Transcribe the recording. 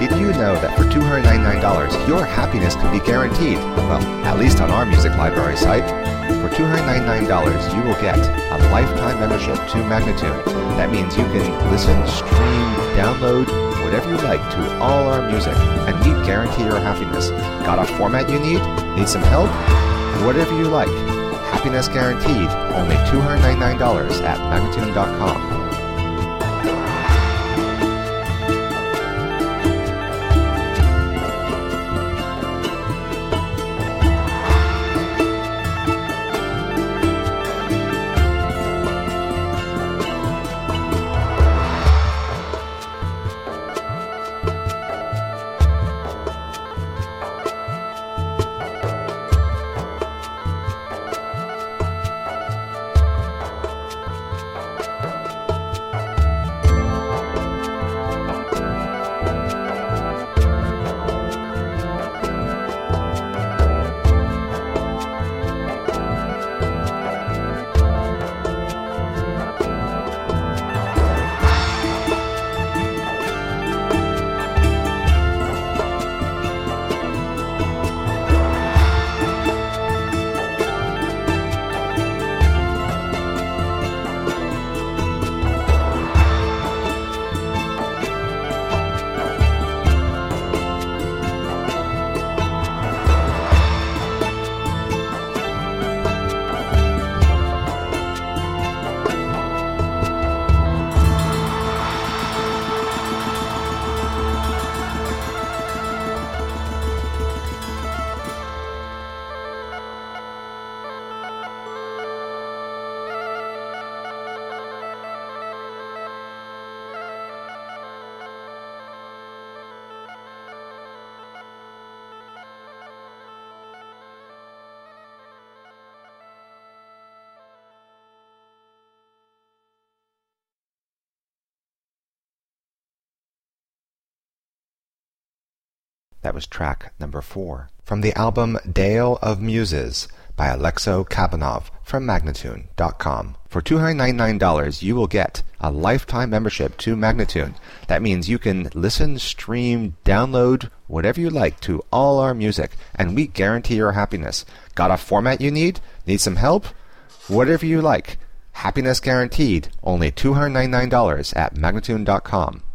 Did you know that for $299, your happiness can be guaranteed? Well, at least on our music library site. For $299, you will get a lifetime membership to Magnatune. That means you can listen, stream, download, whatever you like to all our music, and we guarantee your happiness. Got a format you need? Need some help? Whatever you like. Happiness guaranteed. Only $299 at Magnatune.com. That was track number 4 from the album Dale of Muses by Alexo Kabanov from Magnatune.com. For $299, you will get a lifetime membership to Magnatune. That means you can listen, stream, download, whatever you like to all our music, and we guarantee your happiness. Got a format you need? Need some help? Whatever you like. Happiness guaranteed. Only $299 at Magnatune.com.